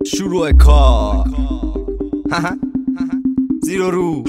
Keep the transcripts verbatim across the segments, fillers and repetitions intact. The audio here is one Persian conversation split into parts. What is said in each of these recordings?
شروع کار زیر و رو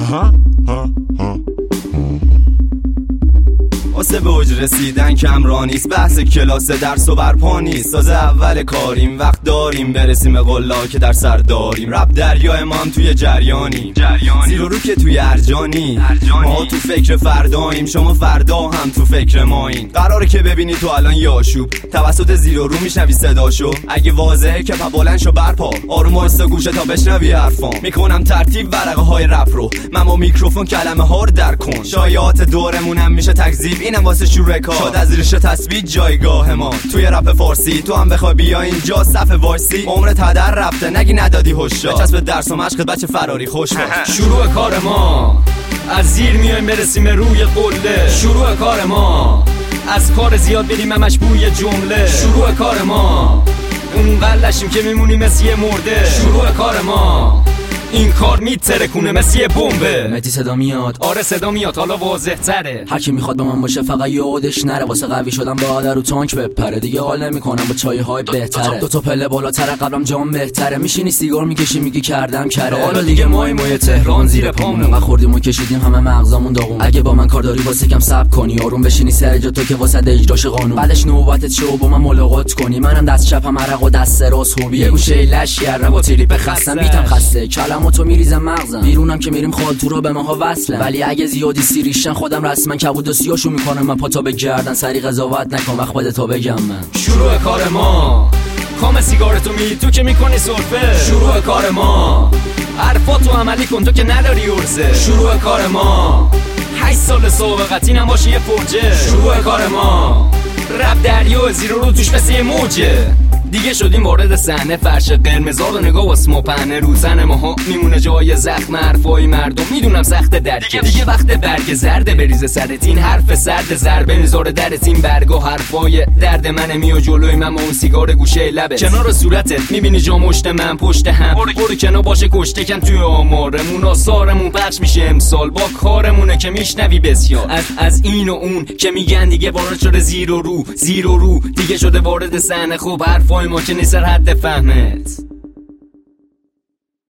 واسه به اوج رسیدن کم نیست، بحث کلاس درس و برپا نیست. تازه اول کاریم، وقت داریم برسیم به قلا که در سر داریم. رب دریای ما هم توی جریانی زیر و رو که توی ارجانی. ما تو فکر فرداییم، شما فردا هم تو فکر مایین. قراره که ببینی تو الان یاشوب توسط زیر و رو میشنوی صداشو. اگه واضحه که پا بلند شو برپا، آروم واسه گوشه تا بشنوی حرفام. میکنم ترتیب ورقه های رپ رو، من با میکروفون کلمه ها رو در کن. شایعات دورمونم میشه تکذیب، اینم واسه شروع کار. شاد از ریشه تثبیت جایگاه ما توی رپ فارسی. تو هم بخوای بیا اینجا صف وایسی، عمرت هدر رفته نگی ندادی هوشا. بچسب درس و مشقت بچه فراری خوش باش. شروع کار ما از زیر میایم برسیم روی قله. شروع کار ما از کار زیاد بریم همش بوی جمله. شروع کار ما اون قلشیم که میمونیم مثل یه مرده. شروع کار ما این کار میترکونه مثل یه بمبه. متی صدا میاد، آره صدا میاد، حالا واضح تره. هر کی میخواد با من باشه فقط یادش نره. واسه قوی شدم بالا رو تانک بپره. دیگه حال نمیکنم با چای های بهتره. دو تا پله بالاتره قبلم جام بهتره. میشینی سیگار میکشی میگی کردم کره. حالا دیگه مای مای تهران زیر پامون. انقدر خوردیم و کشیدیم همه مغزامون داغون. اگه با من کار داری واسه کم صبر کنی، آروم بشینی سر جا تو که واسه اجراش قانون. بعدش نوبتت شو با من ملاقات کنی. منم دست چپم عرق و دست راست خوبی. یه گوشه لش یاره با تریپ خستم میتم خسته. کلماتو میریزم مغزم. بیرونم که میریم خالتو رو به ماها وصله. ولی اگه زیادی سیریشن خودم رسما کبود و سیاشو میکنم. من پا تا به گردن سری قضاوت نکن، وقت بده تا بگم من. شروع کار ما کام سیگارتو می تو که میکنی سرفه. شروع کار ما حرفاتو عملی کن تو که نداری ارزه. شروع کار ما هشت سال سابقتی نباشه یه فرجه. شروع کار ما رب دریا زیر رو توش مثل یه موجه. دیگه شدیم وارد صحنه، فرش قرمزا رو نگاه واسه ما پهنه. رو زن ماها میمونه جای زخم حرفای مردم. میدونم سخت درک دیگه, دیگه وقت برگ زرده بریزه سرت. این حرف سرد ضربه میذاره درت. این برگ و حرفای درد منه میو جلوی من با اون سیگار گوشه لبه. کنار صورتت میبینی جا مشت من پشت هم. برو کنار باشه کشته کن توی آمارمون. آثارمون پخش میشه امسال با کارمونه که میشنوی بسیار. از از این و اون که میگن دیگه وارد شده زیر و رو. زیر و رو دیگه شده وارد صحنه. خوب حرف ما که نیست حد فهمت.